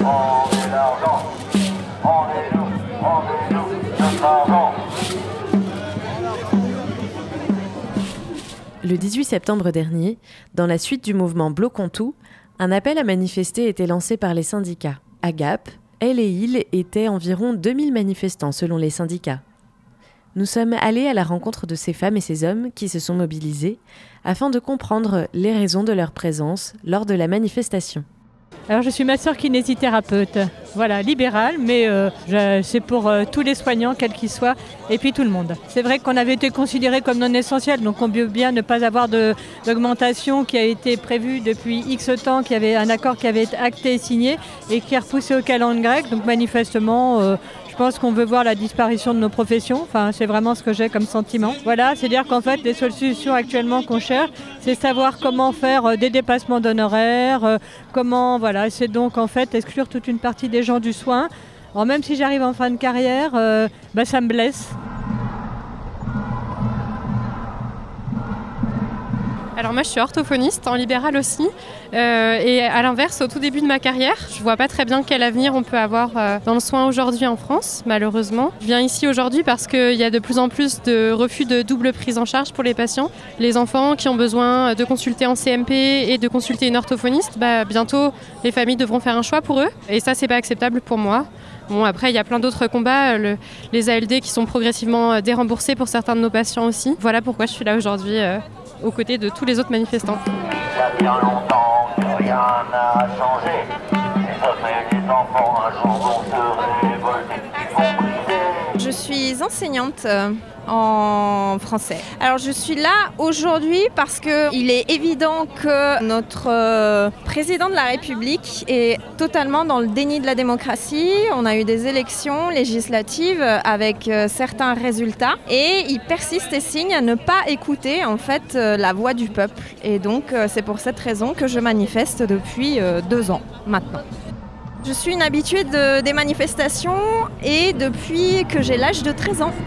Rendez l'argent, rendez-nous notre argent. Le 18 septembre dernier, dans la suite du mouvement Bloquons tout, un appel à manifester était lancé par les syndicats. À Gap, Elle et Il étaient environ 2000 manifestants selon les syndicats. Nous sommes allés à la rencontre de ces femmes et ces hommes qui se sont mobilisés afin de comprendre les raisons de leur présence lors de la manifestation. Alors je suis masseur-kinésithérapeute, voilà, libérale, mais c'est pour tous les soignants, quels qu'ils soient, et puis tout le monde. C'est vrai qu'on avait été considérés comme non essentiels, donc on peut bien ne pas avoir d'augmentation qui a été prévue depuis X temps, qu'il y avait un accord qui avait été acté et signé, et qui est repoussé au calendrier grec, donc manifestement... Je pense qu'on veut voir la disparition de nos professions, enfin, c'est vraiment ce que j'ai comme sentiment. Voilà, c'est-à-dire qu'en fait, les solutions actuellement qu'on cherche, c'est savoir comment faire des dépassements d'honoraires, c'est donc en fait exclure toute une partie des gens du soin. Alors même si j'arrive en fin de carrière, ça me blesse. Alors moi je suis orthophoniste en libéral aussi et à l'inverse au tout début de ma carrière je vois pas très bien quel avenir on peut avoir dans le soin aujourd'hui en France malheureusement. Je viens ici aujourd'hui parce qu'il y a de plus en plus de refus de double prise en charge pour les patients. Les enfants qui ont besoin de consulter en CMP et de consulter une orthophoniste, bientôt les familles devront faire un choix pour eux et ça c'est pas acceptable pour moi. Bon, après, il y a plein d'autres combats, les ALD qui sont progressivement déremboursés pour certains de nos patients aussi. Voilà pourquoi je suis là aujourd'hui aux côtés de tous les autres manifestants. Ça fait longtemps que rien n'a changé. Les hommes et les enfants, un jour vont se révolter, ils vont briser. Je suis enseignante en français. Alors je suis là aujourd'hui parce qu'il est évident que notre président de la République est totalement dans le déni de la démocratie. On a eu des élections législatives avec certains résultats et il persiste et signe à ne pas écouter en fait la voix du peuple. Et donc c'est pour cette raison que je manifeste depuis 2 ans maintenant. Je suis une habituée des manifestations et depuis que j'ai l'âge de 13 ans.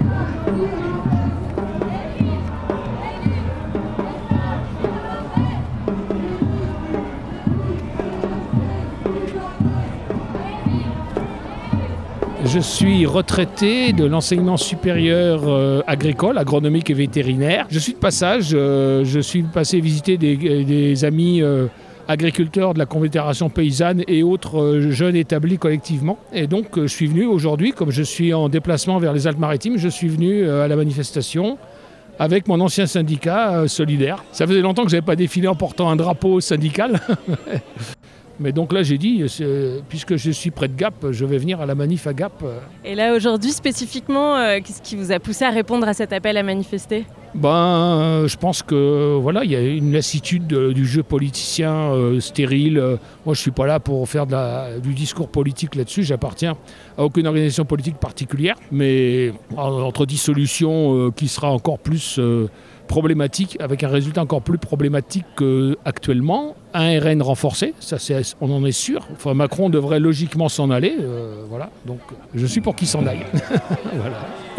Je suis retraité de l'enseignement supérieur agricole, agronomique et vétérinaire. Je suis de passage, je suis passé visiter des amis agriculteurs de la Confédération paysanne et autres jeunes établis collectivement. Et donc je suis venu aujourd'hui, comme je suis en déplacement vers les Alpes-Maritimes, je suis venu à la manifestation avec mon ancien syndicat solidaire. Ça faisait longtemps que je n'avais pas défilé en portant un drapeau syndical. Mais donc là, j'ai dit, puisque je suis près de Gap, je vais venir à la manif à Gap. Et là, aujourd'hui, spécifiquement, qu'est-ce qui vous a poussé à répondre à cet appel à manifester ? Je pense que voilà, il y a une lassitude du jeu politicien stérile. Moi, je suis pas là pour faire du discours politique là-dessus. J'appartiens à aucune organisation politique particulière, mais entre dissolution qui sera encore plus problématique, avec un résultat encore plus problématique qu'actuellement, un RN renforcé, ça on en est sûr. Enfin, Macron devrait logiquement s'en aller, voilà. Donc, je suis pour qu'il s'en aille. Voilà.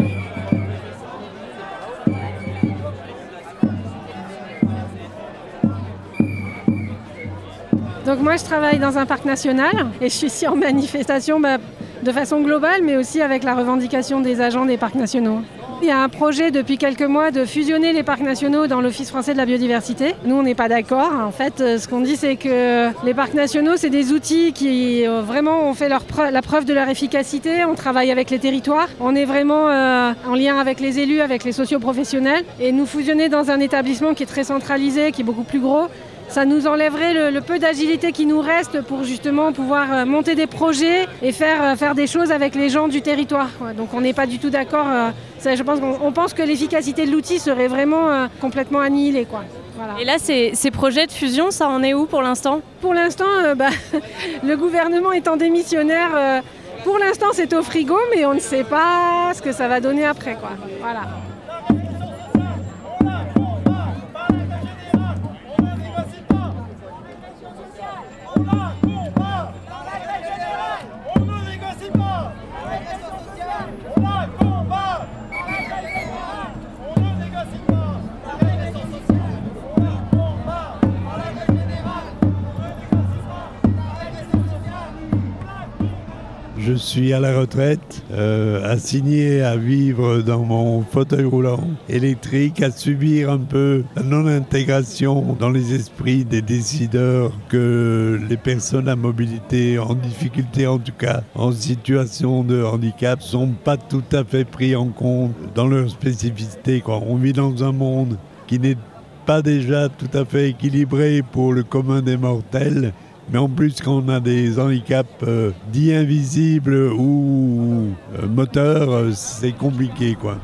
Donc moi je travaille dans un parc national et je suis ici en manifestation de façon globale mais aussi avec la revendication des agents des parcs nationaux. Il y a un projet depuis quelques mois de fusionner les parcs nationaux dans l'Office français de la biodiversité. Nous on n'est pas d'accord. En fait ce qu'on dit c'est que les parcs nationaux c'est des outils qui vraiment ont fait la preuve de leur efficacité. On travaille avec les territoires. On est vraiment en lien avec les élus, avec les socioprofessionnels. Et nous fusionner dans un établissement qui est très centralisé, qui est beaucoup plus gros, ça nous enlèverait le peu d'agilité qui nous reste pour justement pouvoir monter des projets et faire des choses avec les gens du territoire. Donc on n'est pas du tout d'accord. On pense que l'efficacité de l'outil serait vraiment complètement annihilée, quoi. Voilà. Et là, ces projets de fusion, ça en est où pour l'instant ? Pour l'instant, le gouvernement étant démissionnaire, pour l'instant c'est au frigo, mais on ne sait pas ce que ça va donner après, quoi. Voilà. Je suis à la retraite, assigné à vivre dans mon fauteuil roulant électrique, à subir un peu la non-intégration dans les esprits des décideurs que les personnes à mobilité, en difficulté en tout cas, en situation de handicap, sont pas tout à fait pris en compte dans leur spécificité, quoi. On vit dans un monde qui n'est pas déjà tout à fait équilibré pour le commun des mortels, mais en plus quand on a des handicaps dits invisibles ou moteurs, c'est compliqué, quoi.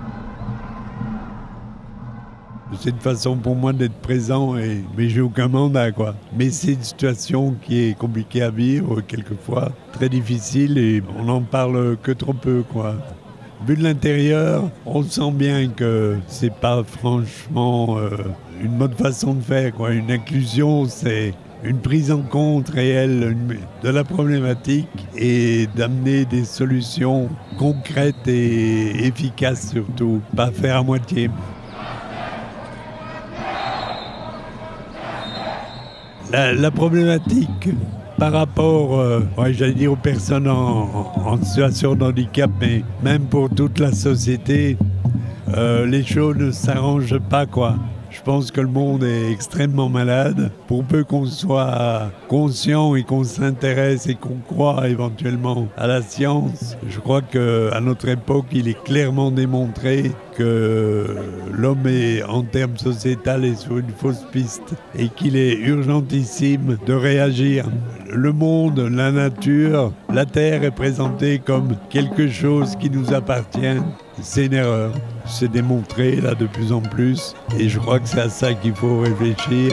C'est une façon pour moi d'être présent, mais j'ai aucun mandat, quoi. Mais c'est une situation qui est compliquée à vivre, quelquefois très difficile, et on n'en parle que trop peu, quoi. Vu de l'intérieur, on sent bien que c'est pas franchement une bonne façon de faire, quoi. Une inclusion, c'est une prise en compte réelle de la problématique et d'amener des solutions concrètes et efficaces surtout, pas faire à moitié. La problématique par rapport, j'allais dire aux personnes en situation de handicap, mais même pour toute la société, les choses ne s'arrangent pas, quoi. Je pense que le monde est extrêmement malade. Pour peu qu'on soit conscient et qu'on s'intéresse et qu'on croit éventuellement à la science, je crois qu'à notre époque, il est clairement démontré que l'homme est, en termes sociétal, est sur une fausse piste et qu'il est urgentissime de réagir. Le monde, la nature, la Terre est présentée comme quelque chose qui nous appartient. C'est une erreur. C'est démontré là de plus en plus et je crois que c'est à ça qu'il faut réfléchir.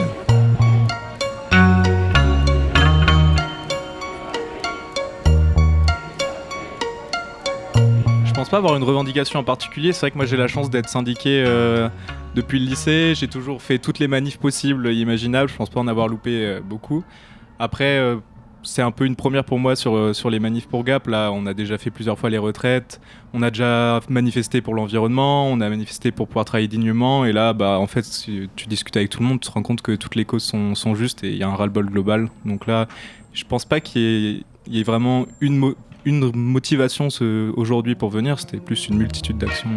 Je pense pas avoir une revendication en particulier. C'est vrai que moi j'ai la chance d'être syndiqué depuis le lycée. J'ai toujours fait toutes les manifs possibles, imaginables. Je pense pas en avoir loupé beaucoup. Après, c'est un peu une première pour moi sur les manifs pour Gap. Là, on a déjà fait plusieurs fois les retraites. On a déjà manifesté pour l'environnement. On a manifesté pour pouvoir travailler dignement. Et là, en fait, si tu discutes avec tout le monde, tu te rends compte que toutes les causes sont justes et il y a un ras-le-bol global. Donc là, je pense pas qu'il y ait vraiment une motivation aujourd'hui pour venir. C'était plus une multitude d'actions.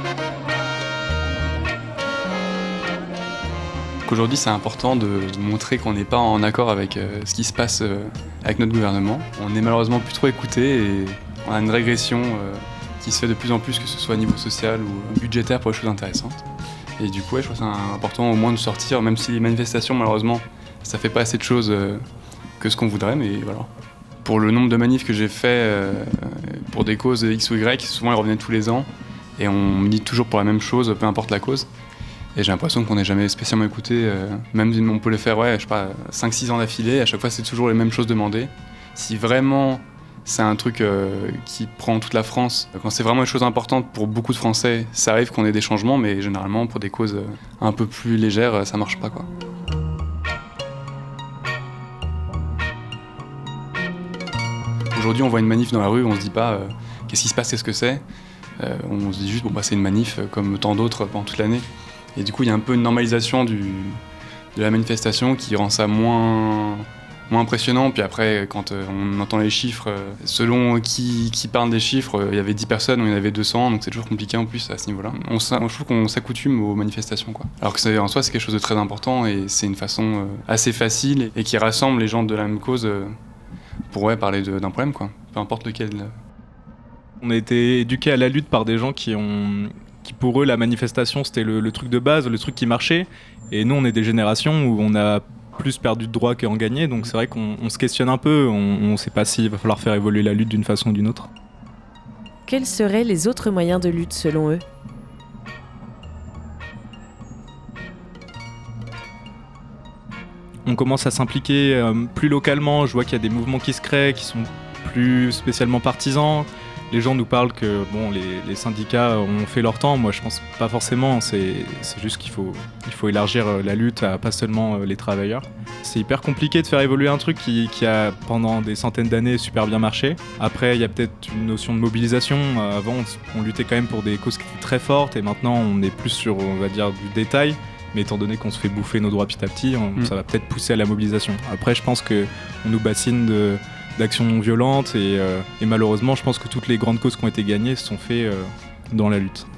Aujourd'hui, c'est important de montrer qu'on n'est pas en accord avec ce qui se passe avec notre gouvernement. On n'est malheureusement plus trop écouté et on a une régression qui se fait de plus en plus, que ce soit au niveau social ou budgétaire pour les choses intéressantes. Et du coup, je trouve que c'est important au moins de sortir, même si les manifestations, malheureusement, ça fait pas assez de choses que ce qu'on voudrait, mais voilà. Pour le nombre de manifs que j'ai fait pour des causes X ou Y, souvent ils revenaient tous les ans et on milite toujours pour la même chose, peu importe la cause. Et j'ai l'impression qu'on n'est jamais spécialement écouté, même si on peut le faire 5-6 ans d'affilée, à chaque fois c'est toujours les mêmes choses demandées. Si vraiment c'est un truc qui prend toute la France, quand c'est vraiment une chose importante pour beaucoup de Français, ça arrive qu'on ait des changements, mais généralement pour des causes un peu plus légères, ça marche pas, quoi. Aujourd'hui on voit une manif dans la rue, on se dit pas qu'est-ce qui se passe, qu'est-ce que c'est. On se dit juste c'est une manif comme tant d'autres pendant toute l'année. Et du coup, il y a un peu une normalisation de la manifestation qui rend ça moins impressionnant. Puis après, quand on entend les chiffres, selon qui parle des chiffres, il y avait 10 personnes ou il y en avait 200, donc c'est toujours compliqué en plus à ce niveau-là. Je trouve qu'on s'accoutume aux manifestations, quoi. Alors que en soi, c'est quelque chose de très important et c'est une façon assez facile et qui rassemble les gens de la même cause pour parler d'un problème, quoi. Peu importe lequel. On a été éduqués à la lutte par des gens qui pour eux la manifestation c'était le truc de base, le truc qui marchait, et nous on est des générations où on a plus perdu de droits qu'en gagné, donc c'est vrai qu'on se questionne un peu, on sait pas s'il va falloir faire évoluer la lutte d'une façon ou d'une autre. Quels seraient les autres moyens de lutte selon eux ? On commence à s'impliquer plus localement, je vois qu'il y a des mouvements qui se créent, qui sont plus spécialement partisans. Les gens nous parlent que les syndicats ont fait leur temps. Moi, je pense pas forcément. C'est juste qu'il faut élargir la lutte à pas seulement les travailleurs. C'est hyper compliqué de faire évoluer un truc qui a, pendant des centaines d'années, super bien marché. Après, il y a peut-être une notion de mobilisation. Avant, on luttait quand même pour des causes qui étaient très fortes. Et maintenant, on est plus sur, on va dire, du détail. Mais étant donné qu'on se fait bouffer nos droits petit à petit, ça va peut-être pousser à la mobilisation. Après, je pense qu'on nous bassine d'actions non violentes et malheureusement je pense que toutes les grandes causes qui ont été gagnées se sont faites dans la lutte.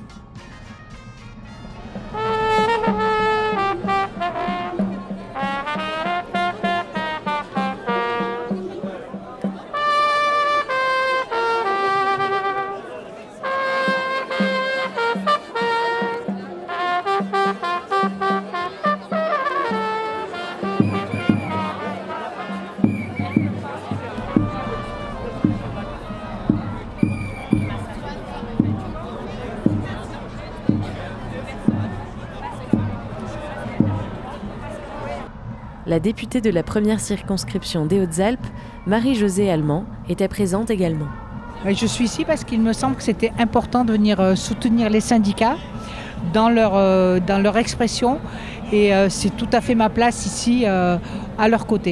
La députée de la première circonscription des Hautes-Alpes, Marie-Josée Allemand, était présente également. Je suis ici parce qu'il me semble que c'était important de venir soutenir les syndicats dans leur expression et c'est tout à fait ma place ici à leur côté.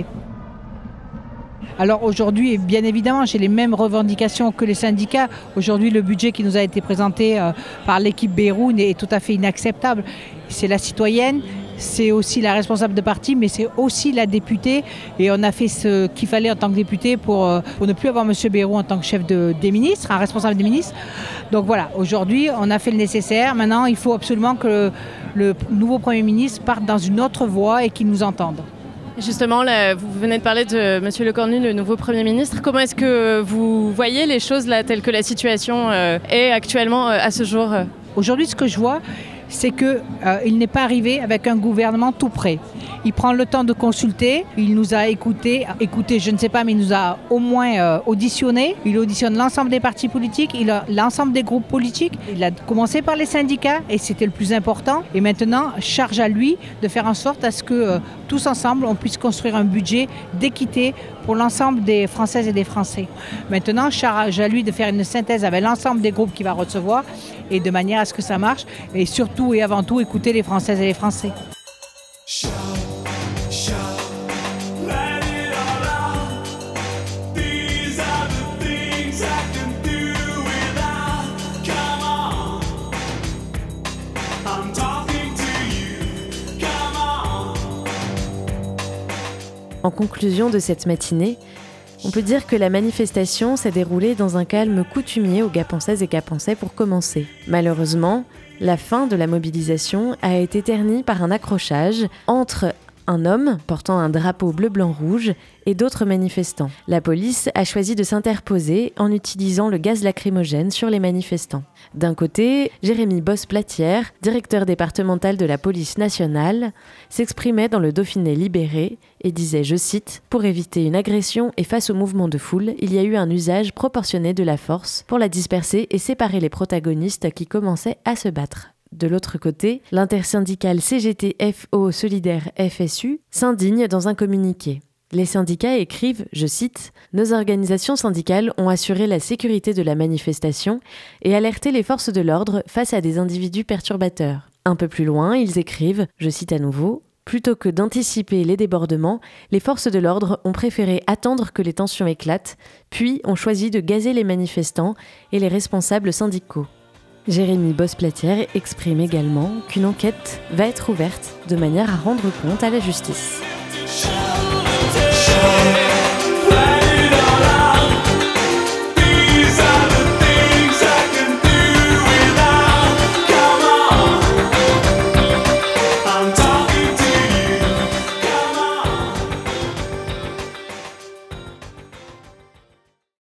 Alors aujourd'hui, bien évidemment, j'ai les mêmes revendications que les syndicats. Aujourd'hui, le budget qui nous a été présenté par l'équipe Beyrouth est tout à fait inacceptable. C'est la citoyenne, c'est aussi la responsable de parti, mais c'est aussi la députée. Et on a fait ce qu'il fallait en tant que député pour ne plus avoir M. Beyrouth en tant que chef des ministres, un responsable des ministres. Donc voilà, aujourd'hui, on a fait le nécessaire. Maintenant, il faut absolument que le nouveau Premier ministre parte dans une autre voie et qu'il nous entende. Justement, là, vous venez de parler de M. Lecornu, le nouveau Premier ministre. Comment est-ce que vous voyez les choses là, telles que la situation est actuellement à ce jour ? Aujourd'hui, ce que je vois, c'est qu'il n'est pas arrivé avec un gouvernement tout prêt. Il prend le temps de consulter, il nous a écouté, je ne sais pas, mais il nous a au moins auditionné. Il auditionne l'ensemble des partis politiques, l'ensemble des groupes politiques. Il a commencé par les syndicats et c'était le plus important. Et maintenant, charge à lui de faire en sorte à ce que tous ensemble, on puisse construire un budget d'équité pour l'ensemble des Françaises et des Français. Maintenant, charge à lui de faire une synthèse avec l'ensemble des groupes qu'il va recevoir et de manière à ce que ça marche. Et surtout et avant tout, écouter les Françaises et les Français. En conclusion de cette matinée, on peut dire que la manifestation s'est déroulée dans un calme coutumier aux Gapençaises et Gapençais pour commencer. Malheureusement, la fin de la mobilisation a été ternie par un accrochage entre un homme portant un drapeau bleu-blanc-rouge et d'autres manifestants. La police a choisi de s'interposer en utilisant le gaz lacrymogène sur les manifestants. D'un côté, Jérémy Bosse-Platière, directeur départemental de la police nationale, s'exprimait dans le Dauphiné libéré et disait, je cite, « Pour éviter une agression et face au mouvement de foule, il y a eu un usage proportionné de la force pour la disperser et séparer les protagonistes qui commençaient à se battre. » De l'autre côté, l'intersyndicale CGT-FO Solidaire FSU s'indigne dans un communiqué. Les syndicats écrivent, je cite, « Nos organisations syndicales ont assuré la sécurité de la manifestation et alerté les forces de l'ordre face à des individus perturbateurs. » Un peu plus loin, ils écrivent, je cite à nouveau, « Plutôt que d'anticiper les débordements, les forces de l'ordre ont préféré attendre que les tensions éclatent, puis ont choisi de gazer les manifestants et les responsables syndicaux. » Jérémy Bosse-Platière exprime également qu'une enquête va être ouverte de manière à rendre compte à la justice.